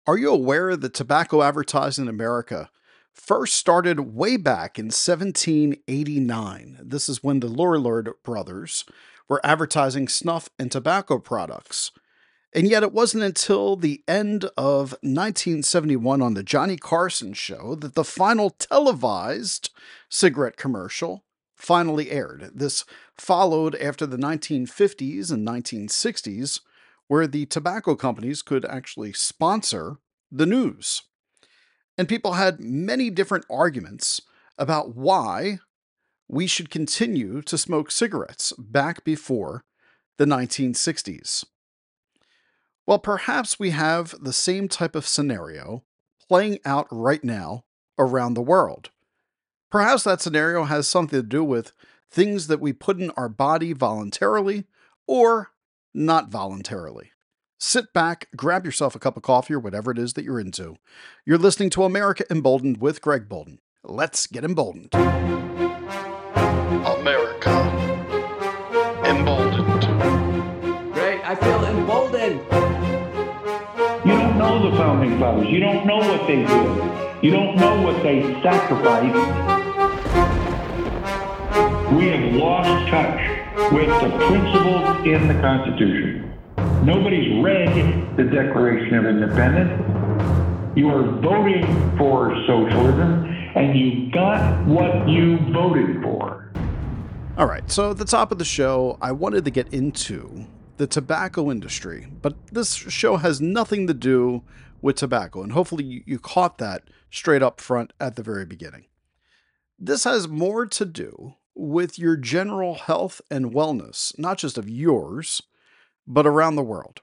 Are you aware that tobacco advertising in America first started way back in 1789? This is when the Lorillard brothers were advertising snuff and tobacco products. And yet, it wasn't until the end of 1971 on the Johnny Carson show that the final televised cigarette commercial finally aired. This followed after the 1950s and 1960s, where the tobacco companies could actually sponsor the news. And people had many different arguments about why we should continue to smoke cigarettes back before the 1960s. Well, perhaps we have the same type of scenario playing out right now around the world. Perhaps that scenario has something to do with things that we put in our body voluntarily or not voluntarily. Sit back, grab yourself a cup of coffee or whatever it is that you're into. You're listening to America Emboldened with Greg Bolden. Let's get emboldened. America Emboldened. Greg, I feel emboldened. You don't know the founding fathers. You don't know what they did. You don't know what they sacrificed. We have lost touch with the principles in the Constitution. Nobody's read the Declaration of Independence. You are voting for socialism, and you got what you voted for. All right, so at the top of the show, I wanted to get into the tobacco industry, but this show has nothing to do with tobacco, and hopefully you caught that straight up front at the very beginning. This has more to do with your general health and wellness, not just of yours, but around the world.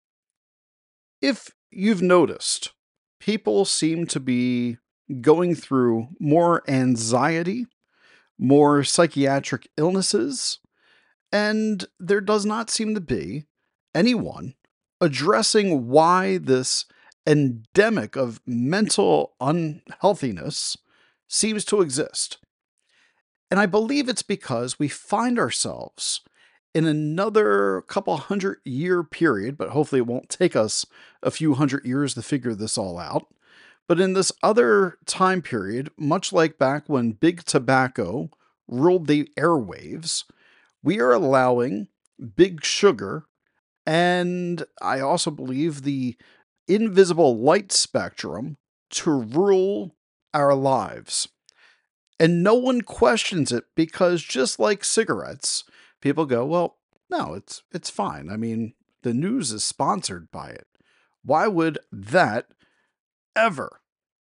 If you've noticed, people seem to be going through more anxiety, more psychiatric illnesses, and there does not seem to be anyone addressing why this endemic of mental unhealthiness seems to exist. And I believe it's because we find ourselves in another couple 100-year period, but hopefully it won't take us a few 100 years to figure this all out. But in this other time period, much like back when big tobacco ruled the airwaves, we are allowing big sugar, and I also believe the invisible light spectrum, to rule our lives. And no one questions it because, just like cigarettes, people go, well, no, it's fine. I mean, the news is sponsored by it. Why would that ever,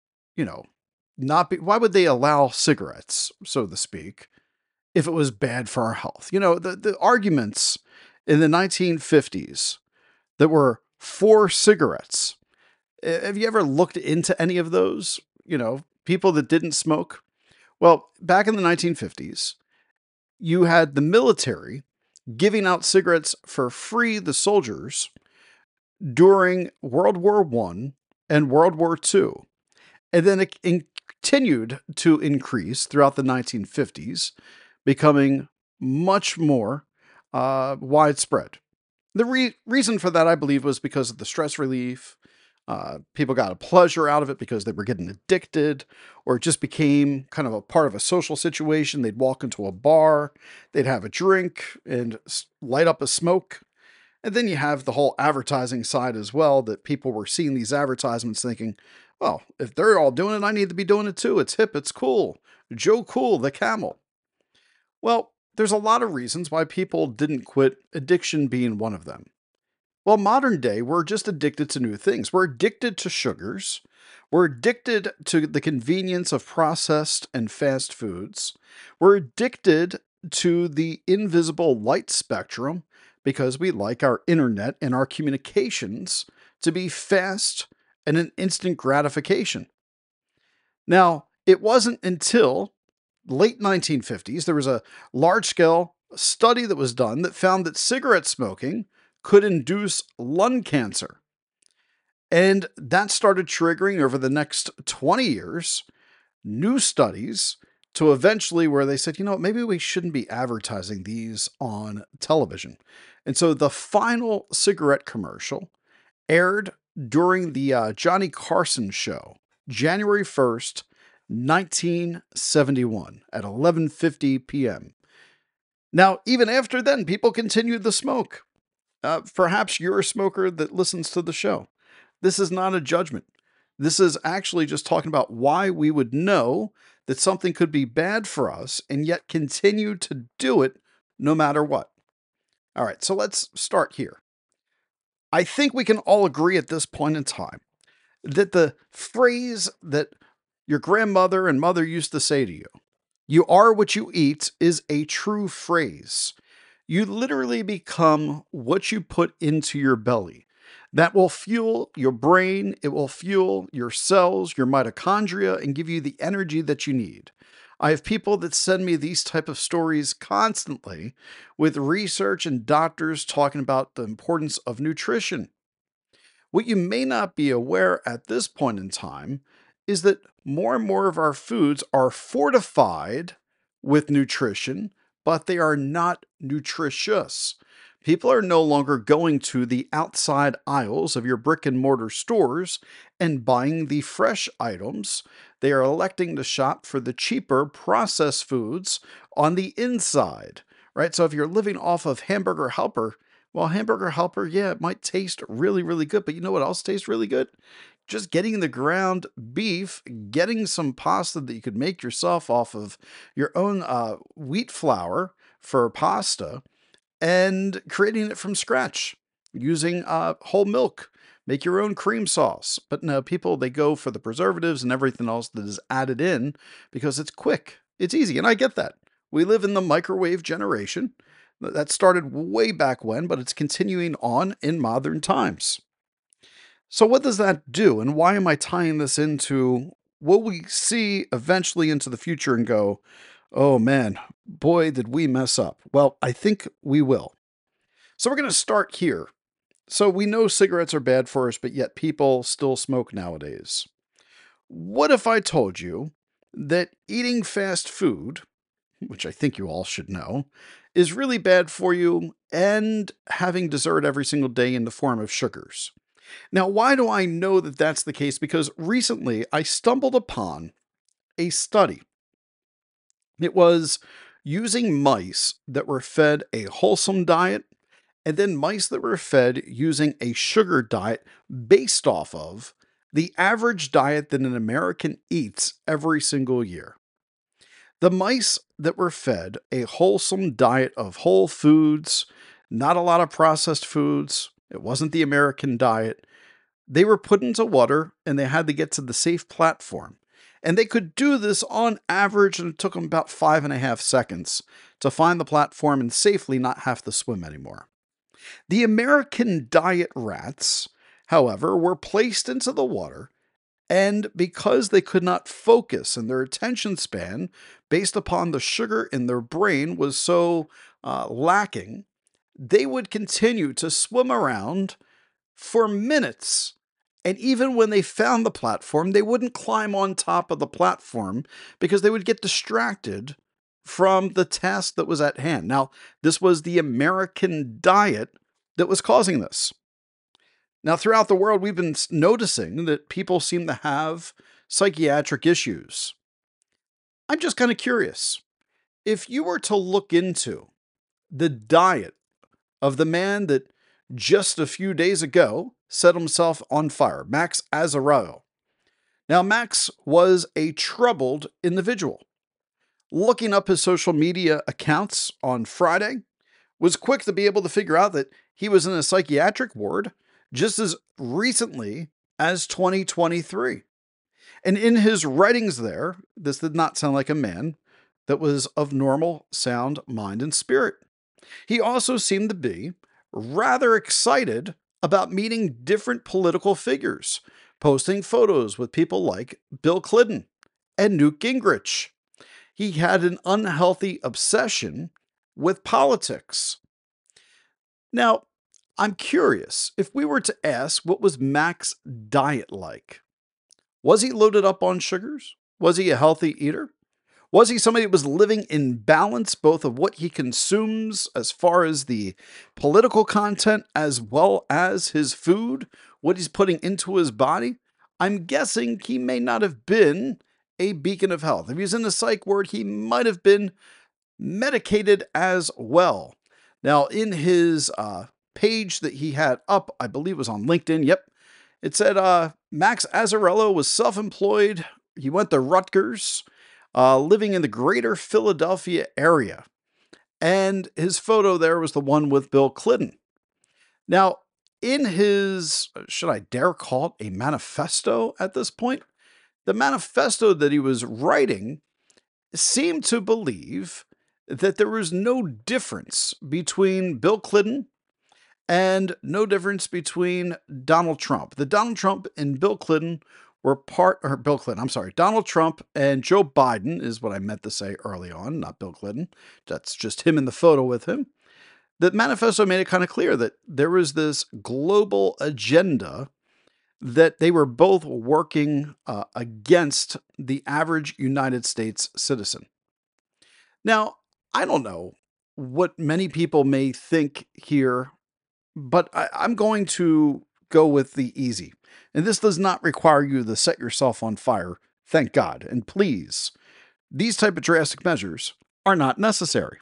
not be, why would they allow cigarettes, so to speak, if it was bad for our health? The arguments in the 1950s that were for cigarettes, have you ever looked into any of those? People that didn't smoke? Well, back in the 1950s, you had the military giving out cigarettes for free to soldiers during World War I and World War II. And then it continued to increase throughout the 1950s, becoming much more widespread. The reason for that, I believe, was because of the stress relief. People got a pleasure out of it because they were getting addicted, or it just became kind of a part of a social situation. They'd walk into a bar, they'd have a drink and light up a smoke. And then you have the whole advertising side as well, that people were seeing these advertisements thinking, well, if they're all doing it, I need to be doing it too. It's hip, it's cool. Joe Cool, the camel. Well, there's a lot of reasons why people didn't quit, addiction being one of them. Well, modern day, we're just addicted to new things. We're addicted to sugars. We're addicted to the convenience of processed and fast foods. We're addicted to the invisible light spectrum because we like our internet and our communications to be fast and an instant gratification. Now, it wasn't until late 1950s, there was a large-scale study that was done that found that cigarette smoking could induce lung cancer. And that started triggering over the next 20 years, new studies to eventually where they said, maybe we shouldn't be advertising these on television. And so the final cigarette commercial aired during the Johnny Carson show, January 1st, 1971 at 11:50 p.m. Now, even after then, people continued the smoke. Perhaps you're a smoker that listens to the show. This is not a judgment. This is actually just talking about why we would know that something could be bad for us and yet continue to do it no matter what. All right, so let's start here. I think we can all agree at this point in time that the phrase that your grandmother and mother used to say to you are what you eat, is a true phrase. You literally become what you put into your belly. That will fuel your brain, it will fuel your cells, your mitochondria, and give you the energy that you need. I have people that send me these type of stories constantly with research and doctors talking about the importance of nutrition. What you may not be aware at this point in time is that more and more of our foods are fortified with nutrition, but they are not nutritious. People are no longer going to the outside aisles of your brick and mortar stores and buying the fresh items. They are electing to shop for the cheaper processed foods on the inside, right? So if you're living off of Hamburger Helper, well, Hamburger Helper, yeah, it might taste really, really good, but you know what else tastes really good? Just getting the ground beef, getting some pasta that you could make yourself off of your own wheat flour for pasta, and creating it from scratch using whole milk. Make your own cream sauce. But no, people, they go for the preservatives and everything else that is added in because it's quick, it's easy. And I get that. We live in the microwave generation. That started way back when, but it's continuing on in modern times. So, what does that do? And why am I tying this into what we see eventually into the future and go, oh man, boy, did we mess up? Well, I think we will. So, we're going to start here. So, we know cigarettes are bad for us, but yet people still smoke nowadays. What if I told you that eating fast food, which I think you all should know, is really bad for you, and having dessert every single day in the form of sugars? Now, why do I know that that's the case? Because recently I stumbled upon a study. It was using mice that were fed a wholesome diet and then mice that were fed using a sugar diet based off of the average diet that an American eats every single year. The mice that were fed a wholesome diet of whole foods, not a lot of processed foods, it wasn't the American diet. They were put into water and they had to get to the safe platform. And they could do this on average, and it took them about 5.5 seconds to find the platform and safely not have to swim anymore. The American diet rats, however, were placed into the water, and because they could not focus and their attention span, based upon the sugar in their brain, was so lacking, they would continue to swim around for minutes. And even when they found the platform, they wouldn't climb on top of the platform because they would get distracted from the task that was at hand. Now, this was the American diet that was causing this. Now, throughout the world, we've been noticing that people seem to have psychiatric issues. I'm just kind of curious. If you were to look into the diet of the man that just a few days ago set himself on fire, Max Azarello. Now, Max was a troubled individual. Looking up his social media accounts on Friday, was quick to be able to figure out that he was in a psychiatric ward just as recently as 2023. And in his writings there, this did not sound like a man that was of normal, sound mind and spirit. He also seemed to be rather excited about meeting different political figures, posting photos with people like Bill Clinton and Newt Gingrich. He had an unhealthy obsession with politics. Now, I'm curious, if we were to ask what was Mac's diet like? Was he loaded up on sugars? Was he a healthy eater? Was he somebody that was living in balance, both of what he consumes as far as the political content as well as his food, what he's putting into his body? I'm guessing he may not have been a beacon of health. If he was in the psych ward, he might have been medicated as well. Now, in his page that he had up, I believe it was on LinkedIn, yep, it said Max Azzarello was self-employed. He went to Rutgers, living in the greater Philadelphia area. And his photo there was the one with Bill Clinton. Now, in his, should I dare call it a manifesto at this point? The manifesto that he was writing seemed to believe that there was no difference between Bill Clinton and no difference between Donald Trump. That Donald Trump and Bill Clinton were Donald Trump and Joe Biden is what I meant to say early on, not Bill Clinton. That's just him in the photo with him. The manifesto made it kind of clear that there was this global agenda that they were both working against the average United States citizen. Now, I don't know what many people may think here, but I'm going to go with the easy. And this does not require you to set yourself on fire, thank God. And please, these type of drastic measures are not necessary.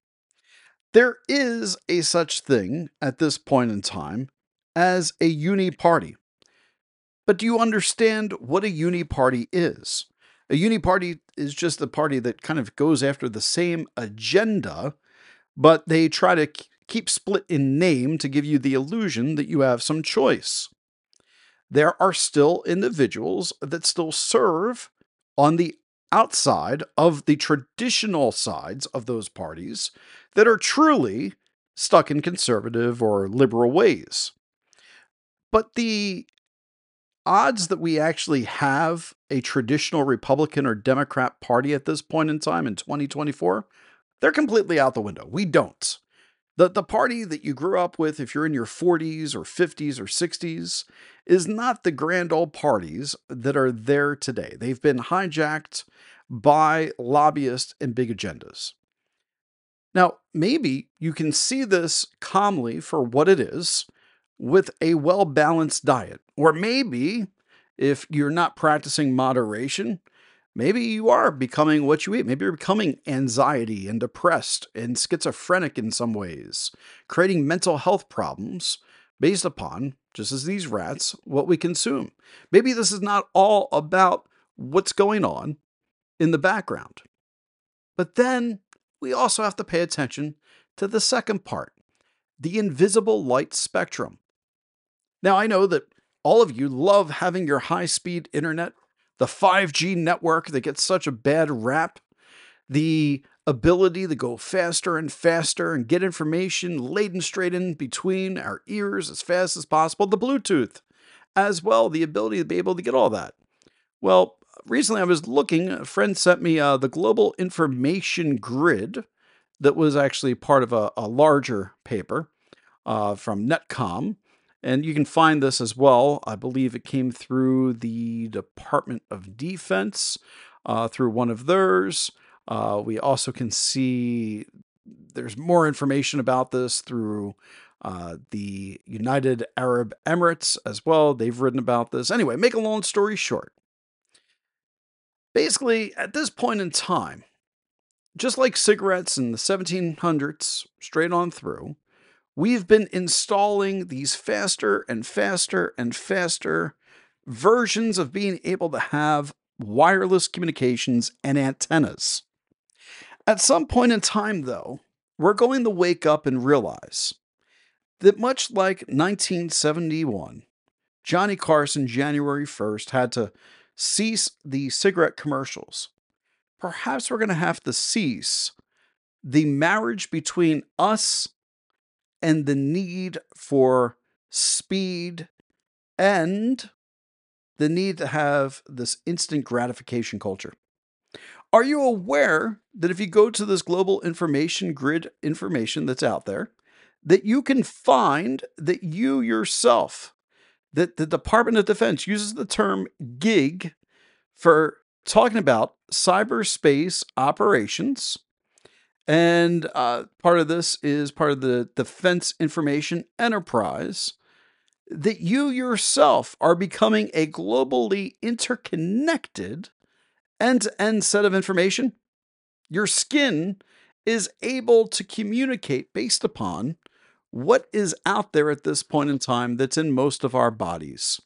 There is a such thing at this point in time as a uni-party. But do you understand what a uni-party is? A uni-party is just a party that kind of goes after the same agenda, but they try to keep split in name to give you the illusion that you have some choice. There are still individuals that still serve on the outside of the traditional sides of those parties that are truly stuck in conservative or liberal ways. But the odds that we actually have a traditional Republican or Democrat party at this point in time in 2024, they're completely out the window. We don't. The party that you grew up with, if you're in your 40s or 50s or 60s, is not the grand old parties that are there today. They've been hijacked by lobbyists and big agendas. Now, maybe you can see this calmly for what it is with a well-balanced diet. Or maybe, if you're not practicing moderation, maybe you are becoming what you eat. Maybe you're becoming anxiety and depressed and schizophrenic in some ways, creating mental health problems based upon, just as these rats, what we consume. Maybe this is not all about what's going on in the background. But then we also have to pay attention to the second part, the invisible light spectrum. Now, I know that all of you love having your high-speed internet, the 5G network that gets such a bad rap, the ability to go faster and faster and get information laden straight in between our ears as fast as possible, the Bluetooth as well, the ability to be able to get all that. Well, recently I was looking, a friend sent me the Global Information Grid that was actually part of a larger paper from Netcom. And you can find this as well. I believe it came through the Department of Defense, through one of theirs. We also can see there's more information about this through the United Arab Emirates as well. They've written about this. Anyway, make a long story short. Basically, at this point in time, just like cigarettes in the 1700s, straight on through, we've been installing these faster and faster and faster versions of being able to have wireless communications and antennas. At some point in time, though, we're going to wake up and realize that much like 1971, Johnny Carson, January 1st, had to cease the cigarette commercials. Perhaps we're going to have to cease the marriage between us and the need for speed and the need to have this instant gratification culture. Are you aware that if you go to this global information grid information that's out there, that you can find that you yourself, that the Department of Defense uses the term gig for talking about cyberspace operations. And part of this is part of the Defense Information Enterprise, that you yourself are becoming a globally interconnected end to end set of information. Your skin is able to communicate based upon what is out there at this point in time that's in most of our bodies.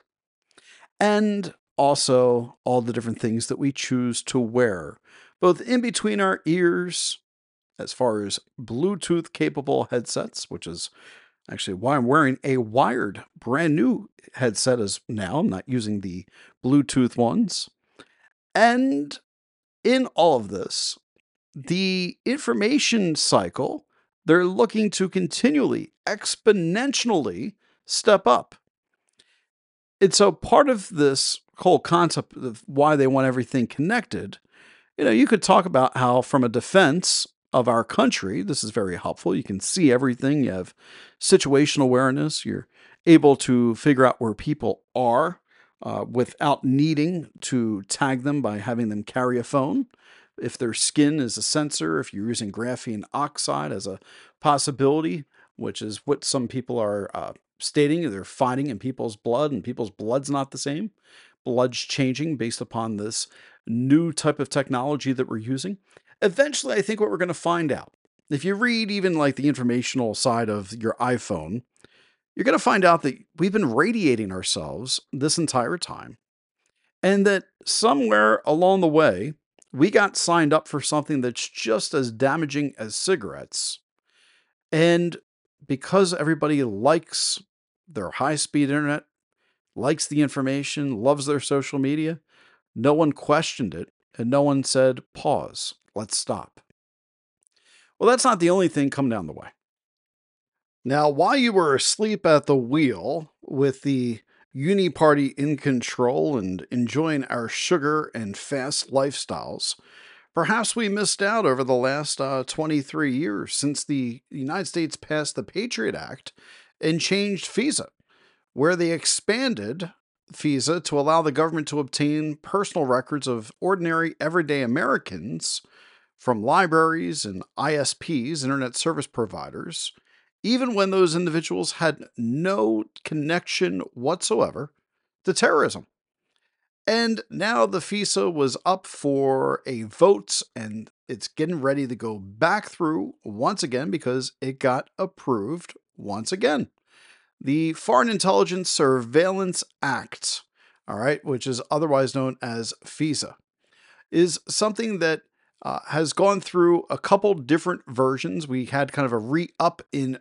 And also all the different things that we choose to wear, both in between our ears, as far as Bluetooth capable headsets, which is actually why I'm wearing a wired brand new headset as now. I'm not using the Bluetooth ones. And in all of this, the information cycle, they're looking to continually, exponentially step up. And so part of this whole concept of why they want everything connected, you could talk about how from a defense of our country, this is very helpful. You can see everything. You have situational awareness. You're able to figure out where people are without needing to tag them by having them carry a phone. If their skin is a sensor, if you're using graphene oxide as a possibility, which is what some people are stating, they're finding in people's blood, and people's blood's not the same. Blood's changing based upon this new type of technology that we're using. Eventually, I think what we're going to find out, if you read even like the informational side of your iPhone, you're going to find out that we've been radiating ourselves this entire time, and that somewhere along the way, we got signed up for something that's just as damaging as cigarettes. And because everybody likes their high-speed internet, likes the information, loves their social media, no one questioned it, and no one said, pause, let's stop. Well, that's not the only thing coming down the way. Now, while you were asleep at the wheel with the uni party in control and enjoying our sugar and fast lifestyles, perhaps we missed out over the last 23 years since the United States passed the Patriot Act and changed FISA, where they expanded FISA to allow the government to obtain personal records of ordinary, everyday Americans from libraries and ISPs, internet service providers, even when those individuals had no connection whatsoever to terrorism. And now the FISA was up for a vote, and it's getting ready to go back through once again because it got approved once again. The Foreign Intelligence Surveillance Act, all right, which is otherwise known as FISA, is something that has gone through a couple different versions. We had kind of a re-up in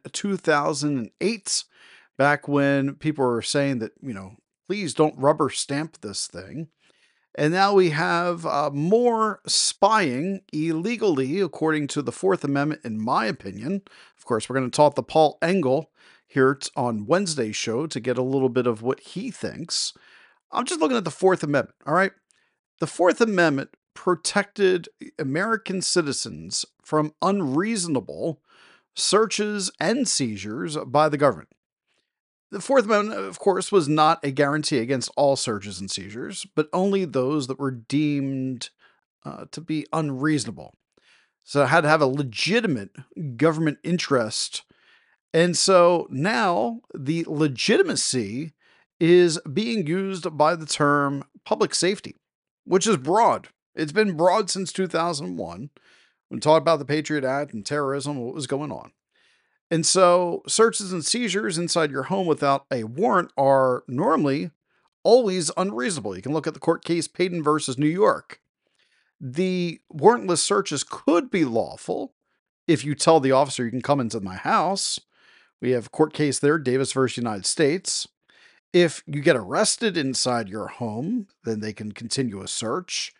2008, back when people were saying that, please don't rubber stamp this thing. And now we have more spying illegally, according to the Fourth Amendment, in my opinion. Of course, we're going to talk to Paul Engel here on Wednesday's show to get a little bit of what he thinks. I'm just looking at the Fourth Amendment, all right? The Fourth Amendment protected American citizens from unreasonable searches and seizures by the government. The Fourth Amendment, of course, was not a guarantee against all searches and seizures, but only those that were deemed to be unreasonable. So it had to have a legitimate government interest. And so now the legitimacy is being used by the term public safety, which is broad. It's been broad since 2001. We talked about the Patriot Act and terrorism, what was going on. And so searches and seizures inside your home without a warrant are normally always unreasonable. You can look at the court case Payton versus New York. The warrantless searches could be lawful if you tell the officer you can come into my house. We have a court case there, Davis versus United States. If you get arrested inside your home, then they can continue a search.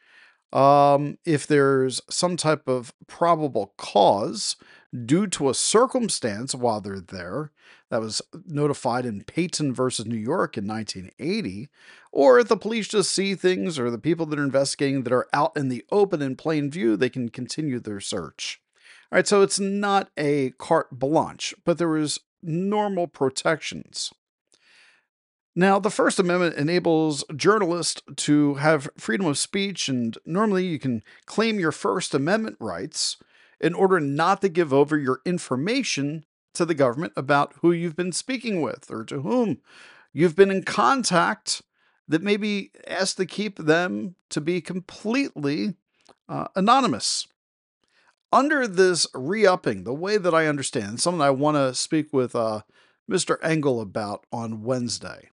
If there's some type of probable cause due to a circumstance while they're there, that was notified in Payton versus New York in 1980, or if the police just see things, or the people that are investigating that are out in the open in plain view, they can continue their search. All right, so it's not a carte blanche, but there was normal protections. Now, the First Amendment enables journalists to have freedom of speech, and normally you can claim your First Amendment rights in order not to give over your information to the government about who you've been speaking with or to whom you've been in contact that may be asked to keep them to be completely anonymous. Under this re upping, the way that I understand, something I want to speak with Mr. Engel about on Wednesday,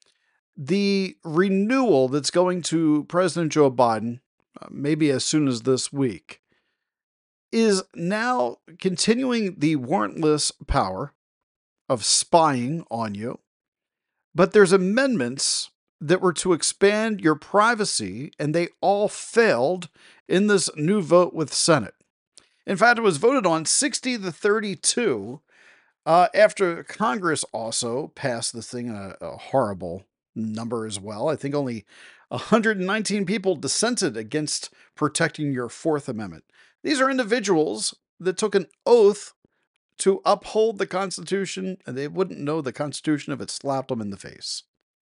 the renewal that's going to President Joe Biden, maybe as soon as this week, is now continuing the warrantless power of spying on you. But there's amendments that were to expand your privacy, and they all failed in this new vote with Senate. In fact, it was voted on 60 to 32 after Congress also passed this thing, a horrible number as well. I think only 119 people dissented against protecting your Fourth Amendment. These are individuals that took an oath to uphold the Constitution, and they wouldn't know the Constitution if it slapped them in the face.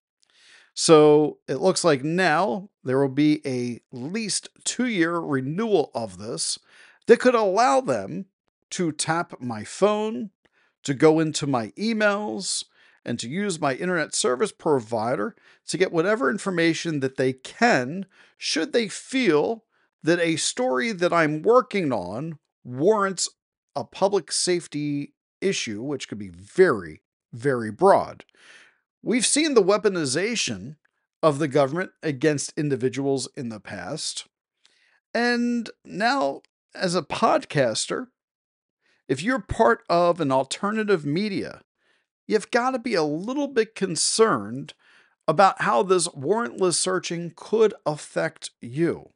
So it looks like now there will be a at least 2-year renewal of this that could allow them to tap my phone, to go into my emails, and to use my internet service provider to get whatever information that they can, should they feel that a story that I'm working on warrants a public safety issue, which could be very, very broad. We've seen the weaponization of the government against individuals in the past. And now, as a podcaster, if you're part of an alternative media, you've got to be a little bit concerned about how this warrantless searching could affect you.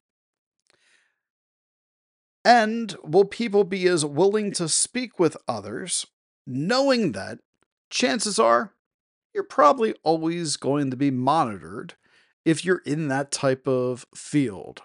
And will people be as willing to speak with others, knowing that chances are you're probably always going to be monitored if you're in that type of field?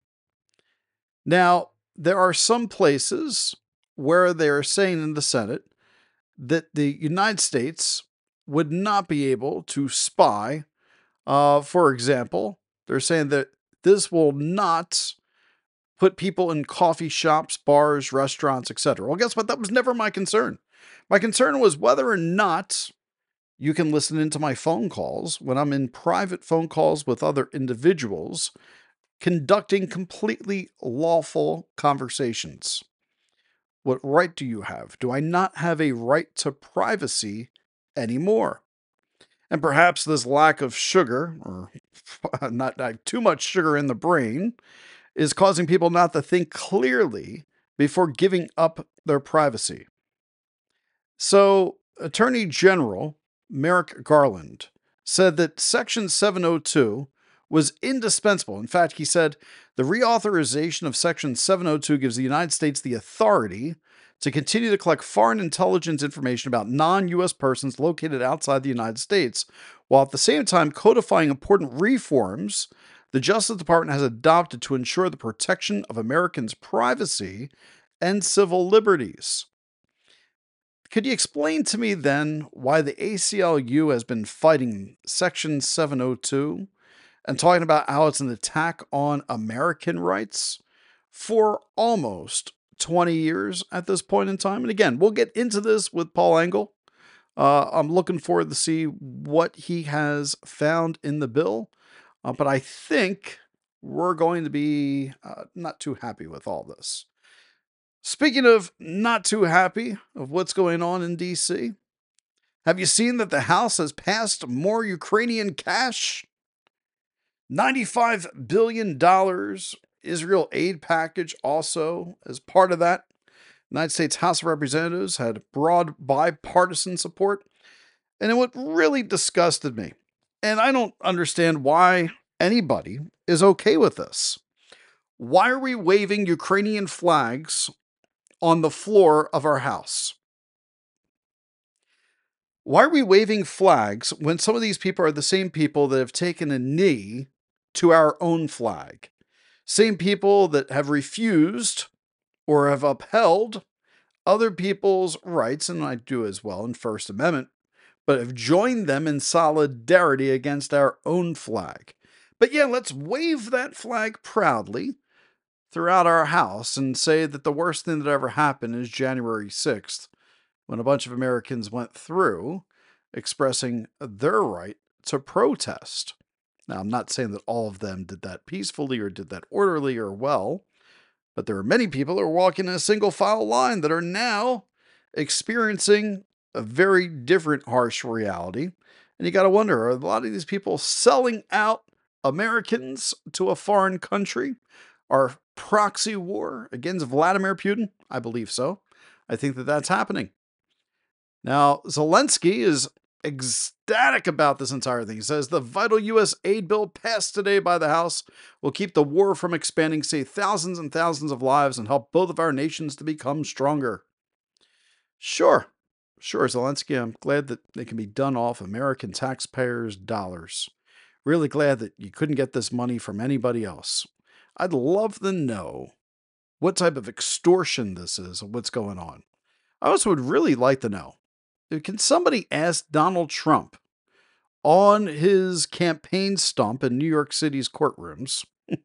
Now, there are some places where they're saying in the Senate that the United States would not be able to spy. For example, they're saying that this will not put people in coffee shops, bars, restaurants, etc. Well, guess what? That was never my concern. My concern was whether or not you can listen into my phone calls when I'm in private phone calls with other individuals conducting completely lawful conversations. What right do you have? Do I not have a right to privacy anymore? And perhaps this lack of sugar, or not too much sugar in the brain, is causing people not to think clearly before giving up their privacy. So, Attorney General Merrick Garland said that Section 702 was indispensable. In fact, he said the reauthorization of Section 702 gives the United States the authority to continue to collect foreign intelligence information about non-U.S. persons located outside the United States, while at the same time codifying important reforms the Justice Department has adopted to ensure the protection of Americans' privacy and civil liberties. Could you explain to me then why the ACLU has been fighting Section 702 and talking about how it's an attack on American rights for almost 20 years at this point in time? And again, we'll get into this with Paul Engel. I'm looking forward to see what he has found in the bill. But I think we're going to be not too happy with all this. Speaking of not too happy of what's going on in D.C., have you seen that the House has passed more Ukrainian cash? $95 billion Israel aid package also as part of that. United States House of Representatives had broad bipartisan support. And what really disgusted me, and I don't understand why anybody is okay with this. Why are we waving Ukrainian flags on the floor of our house? Why are we waving flags when some of these people are the same people that have taken a knee to our own flag? Same people that have refused or have upheld other people's rights, and I do as well in First Amendment but have joined them in solidarity against our own flag. But yeah, let's wave that flag proudly throughout our house and say that the worst thing that ever happened is January 6th, when a bunch of Americans went through expressing their right to protest. Now, I'm not saying that all of them did that peacefully or did that orderly or well, but there are many people who are walking in a single file line that are now experiencing a very different harsh reality. And you got to wonder, are a lot of these people selling out Americans to a foreign country? Our proxy war against Vladimir Putin? I believe so. I think that that's happening. Now, Zelensky is ecstatic about this entire thing. He says the vital U.S. aid bill passed today by the House will keep the war from expanding, save thousands and thousands of lives, and help both of our nations to become stronger. Sure, Zelensky, I'm glad that they can be done off American taxpayers' dollars. Really glad that you couldn't get this money from anybody else. I'd love to know what type of extortion this is and what's going on. I also would really like to know, can somebody ask Donald Trump on his campaign stump in New York City's courtrooms?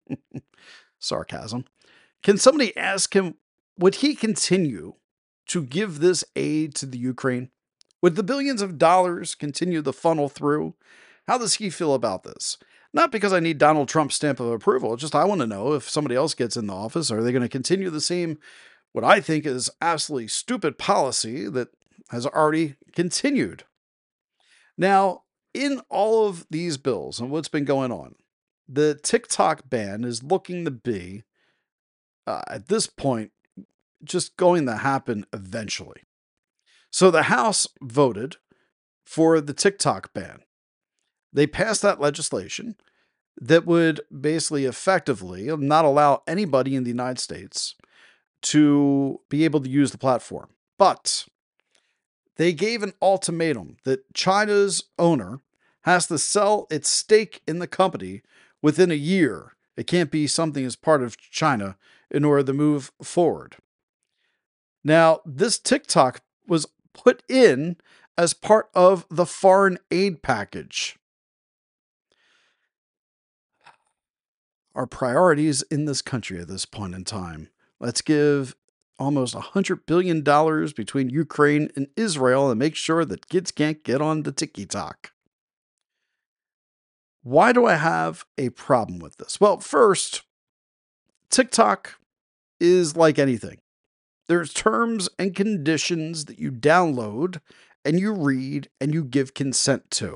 Sarcasm. Can somebody ask him, would he continue to give this aid to the Ukraine? Would the billions of dollars continue to funnel through? How does he feel about this? Not because I need Donald Trump's stamp of approval, just I want to know if somebody else gets in the office, are they going to continue the same, what I think is absolutely stupid policy that has already continued? Now, in all of these bills and what's been going on, the TikTok ban is looking to be, at this point, just going to happen eventually. So the House voted for the TikTok ban. They passed that legislation that would basically effectively not allow anybody in the United States to be able to use the platform. But they gave an ultimatum that China's owner has to sell its stake in the company within a year. It can't be something as part of China in order to move forward. Now, this TikTok was put in as part of the foreign aid package. Our priorities in this country at this point in time. Let's give almost $100 billion between Ukraine and Israel and make sure that kids can't get on the TikTok. Why do I have a problem with this? Well, first, TikTok is like anything. There's terms and conditions that you download and you read and you give consent to.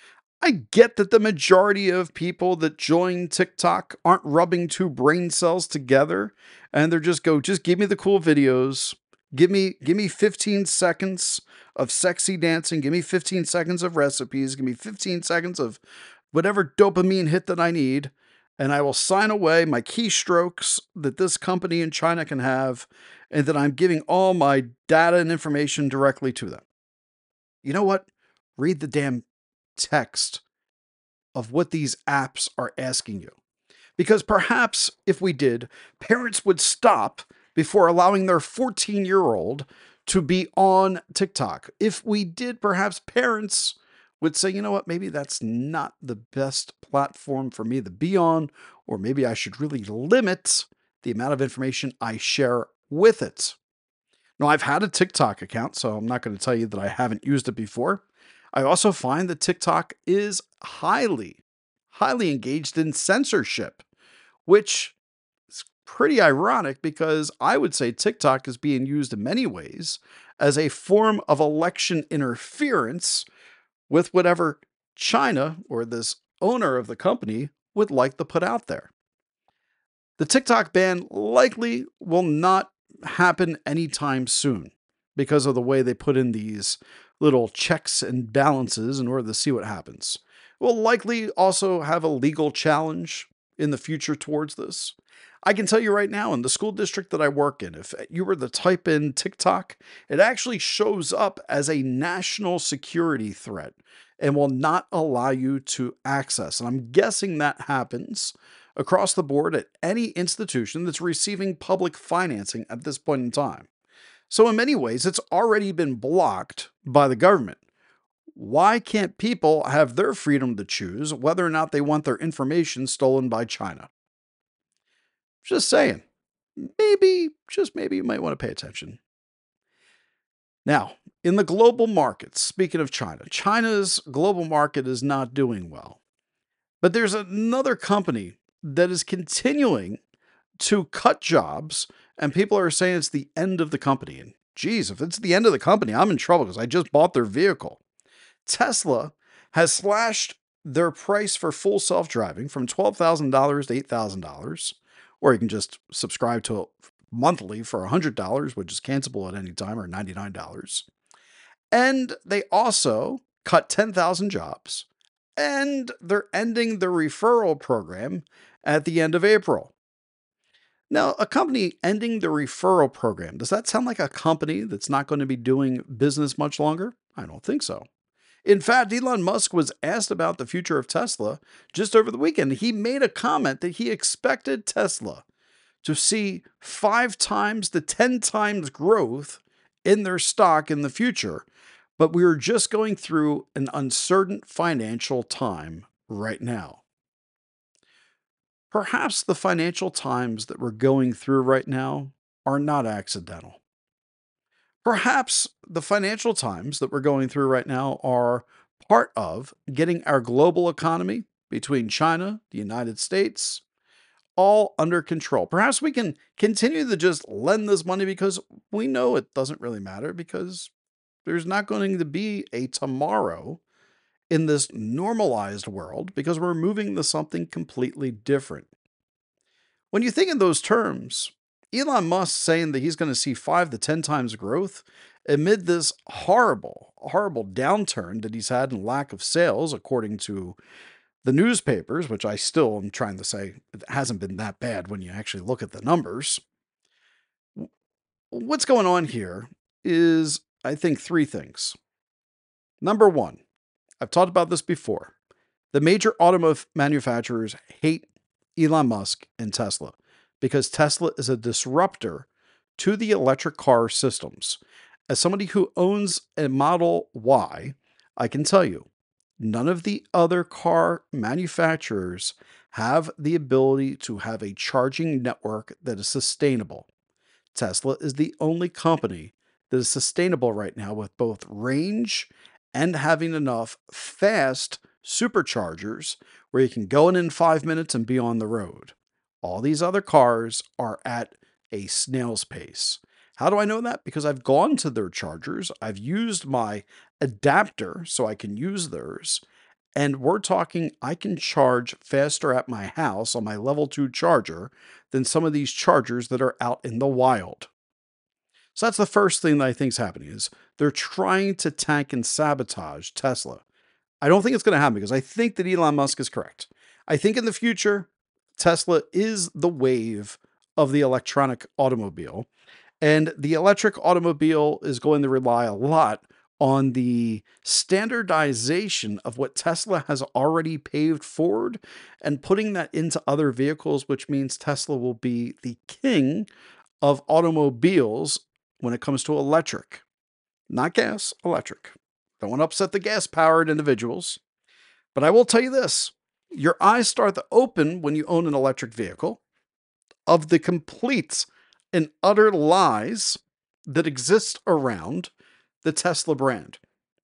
I get that the majority of people that join TikTok aren't rubbing two brain cells together and they're just give me the cool videos. Give me 15 seconds of sexy dancing. Give me 15 seconds of recipes. Give me 15 seconds of whatever dopamine hit that I need. And I will sign away my keystrokes that this company in China can have, and that I'm giving all my data and information directly to them. You know what? Read the damn text of what these apps are asking you. Because perhaps if we did, parents would stop before allowing their 14-year-old to be on TikTok. If we did, perhaps parents would say, you know what, maybe that's not the best platform for me to be on, or maybe I should really limit the amount of information I share with it. Now, I've had a TikTok account, so I'm not going to tell you that I haven't used it before. I also find that TikTok is highly engaged in censorship, which is pretty ironic because I would say TikTok is being used in many ways as a form of election interference with whatever China or this owner of the company would like to put out there. The TikTok ban likely will not happen anytime soon because of the way they put in these little checks and balances in order to see what happens. We'll likely also have a legal challenge in the future towards this. I can tell you right now, in the school district that I work in, if you were to type in TikTok, it actually shows up as a national security threat and will not allow you to access. And I'm guessing that happens across the board at any institution that's receiving public financing at this point in time. So in many ways, it's already been blocked by the government. Why can't people have their freedom to choose whether or not they want their information stolen by China? Just saying. Maybe, just maybe, you might want to pay attention. Now, in the global markets, speaking of China, China's global market is not doing well. But there's another company that is continuing to cut jobs, and people are saying it's the end of the company. And geez, if it's the end of the company, I'm in trouble because I just bought their vehicle. Tesla has slashed their price for full self driving from $12,000 to $8,000, or you can just subscribe to it monthly for $100, which is cancelable at any time, or $99. And they also cut 10,000 jobs, and they're ending the referral program at the end of April. Now, a company ending the referral program, does that sound like a company that's not going to be doing business much longer? I don't think so. In fact, Elon Musk was asked about the future of Tesla just over the weekend. He made a comment that he expected Tesla to see 5 times to 10 times growth in their stock in the future, but we are just going through an uncertain financial time right now. Perhaps the financial times that we're going through right now are not accidental. Perhaps the financial times that we're going through right now are part of getting our global economy between China, the United States, all under control. Perhaps we can continue to just lend this money because we know it doesn't really matter because there's not going to be a tomorrow in this normalized world because we're moving to something completely different. When you think in those terms, Elon Musk saying that he's going to see 5 to 10 times growth amid this horrible, horrible downturn that he's had in lack of sales, according to the newspapers, which I still am trying to say it hasn't been that bad when you actually look at the numbers. What's going on here is, I think, 3 things. Number 1, I've talked about this before. The major automotive manufacturers hate Elon Musk and Tesla because Tesla is a disruptor to the electric car systems. As somebody who owns a Model Y, I can tell you, none of the other car manufacturers have the ability to have a charging network that is sustainable. Tesla is the only company that is sustainable right now with both range and having enough fast superchargers where you can go in 5 minutes and be on the road. All these other cars are at a snail's pace. How do I know that? Because I've gone to their chargers. I've used my adapter so I can use theirs. And we're talking, I can charge faster at my house on my level 2 charger than some of these chargers that are out in the wild. So that's the first thing that I think is happening is they're trying to tank and sabotage Tesla. I don't think it's going to happen because I think that Elon Musk is correct. I think in the future, Tesla is the wave of the electronic automobile. And the electric automobile is going to rely a lot on the standardization of what Tesla has already paved forward and putting that into other vehicles, which means Tesla will be the king of automobiles when it comes to electric. Not gas, electric. Don't want to upset the gas-powered individuals. But I will tell you this. Your eyes start to open when you own an electric vehicle of the complete and utter lies that exist around the Tesla brand.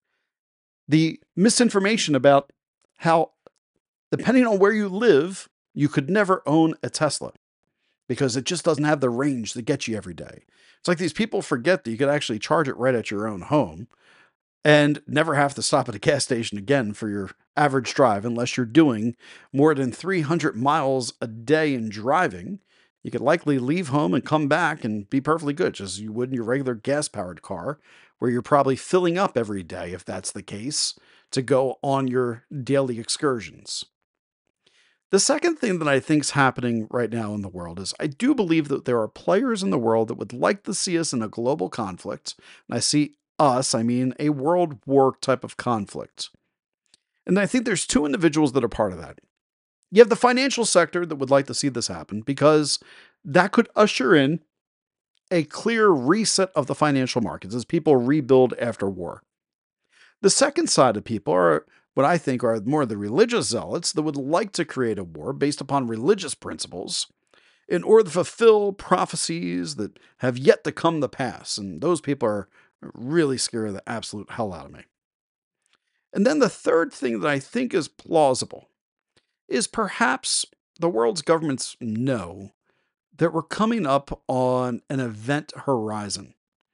The misinformation about how, depending on where you live, you could never own a Tesla because it just doesn't have the range that gets you every day. It's like these people forget that you could actually charge it right at your own home and never have to stop at a gas station again for your average drive unless you're doing more than 300 miles a day in driving. You could likely leave home and come back and be perfectly good, just as you would in your regular gas-powered car, where you're probably filling up every day, if that's the case, to go on your daily excursions. The second thing that I think is happening right now in the world is I do believe that there are players in the world that would like to see us in a global conflict. And I see us, I mean a world war type of conflict. And I think there's 2 individuals that are part of that. You have the financial sector that would like to see this happen because that could usher in a clear reset of the financial markets as people rebuild after war. The second side of people are what I think are more the religious zealots that would like to create a war based upon religious principles in order to fulfill prophecies that have yet to come to pass. And those people are really scare the absolute hell out of me. And then the third thing that I think is plausible is perhaps the world's governments know that we're coming up on an event horizon.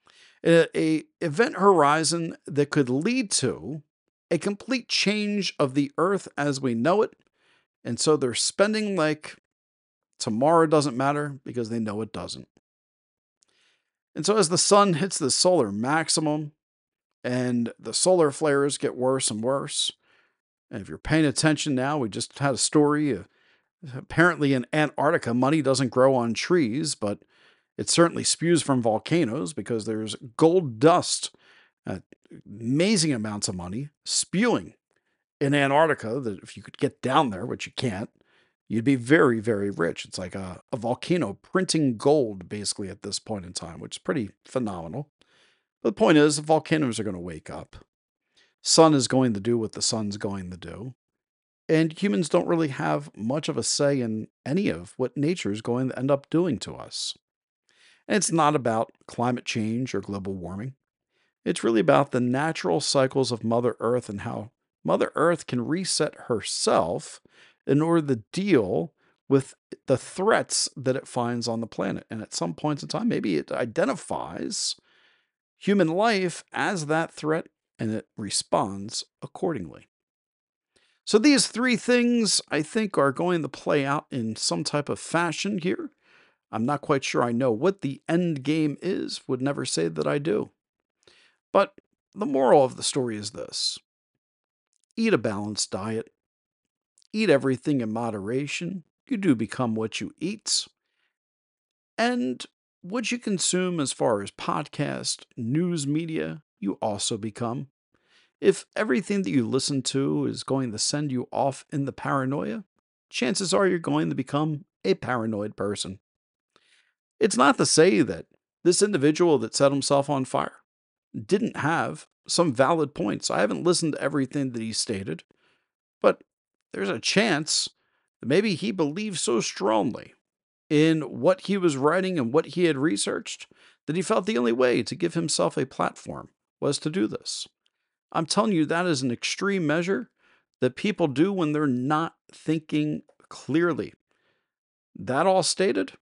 A event horizon that could lead to a complete change of the earth as we know it. And so they're spending like tomorrow doesn't matter because they know it doesn't. And so as the sun hits the solar maximum and the solar flares get worse and worse, and if you're paying attention now, we just had a story. Apparently in Antarctica, money doesn't grow on trees, but it certainly spews from volcanoes because there's gold dust, amazing amounts of money spewing in Antarctica that if you could get down there, which you can't, you'd be very, very rich. It's like a volcano printing gold basically at this point in time, which is pretty phenomenal. But the point is, volcanoes are going to wake up. Sun is going to do what the sun's going to do. And humans don't really have much of a say in any of what nature is going to end up doing to us. And it's not about climate change or global warming. It's really about the natural cycles of Mother Earth and how Mother Earth can reset herself in order to deal with the threats that it finds on the planet. And at some points in time, maybe it identifies human life as that threat and it responds accordingly. So these three things I think are going to play out in some type of fashion here. I'm not quite sure I know what the end game is, would never say that I do. But the moral of the story is this: eat a balanced diet, eat everything in moderation. You do become what you eat. And what you consume as far as podcast, news media, you also become. If everything that you listen to is going to send you off in the paranoia, chances are you're going to become a paranoid person. It's not to say that this individual that set himself on fire didn't have some valid points. I haven't listened to everything that he stated, but there's a chance that maybe he believed so strongly in what he was writing and what he had researched that he felt the only way to give himself a platform was to do this. I'm telling you, that is an extreme measure that people do when they're not thinking clearly. That all stated,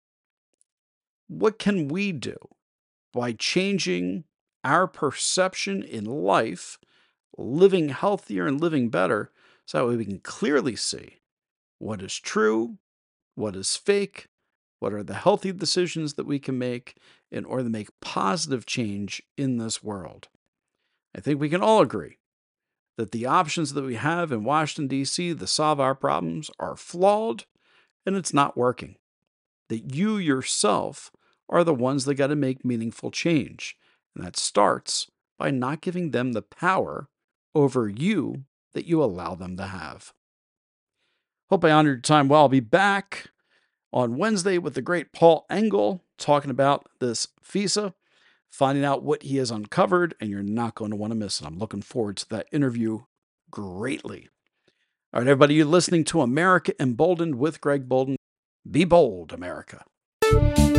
what can we do by changing our perception in life, living healthier and living better, so that way we can clearly see what is true, what is fake, what are the healthy decisions that we can make in order to make positive change in this world. I think we can all agree that the options that we have in Washington, D.C. to solve our problems are flawed and it's not working. That you yourself are the ones that got to make meaningful change. And that starts by not giving them the power over you that you allow them to have. Hope I honored your time well. I'll be back on Wednesday with the great Paul Engel talking about this FISA, finding out what he has uncovered, and you're not going to want to miss it. I'm looking forward to that interview greatly. All right, everybody, you're listening to America Emboldened with Greg Bolden. Be bold, America.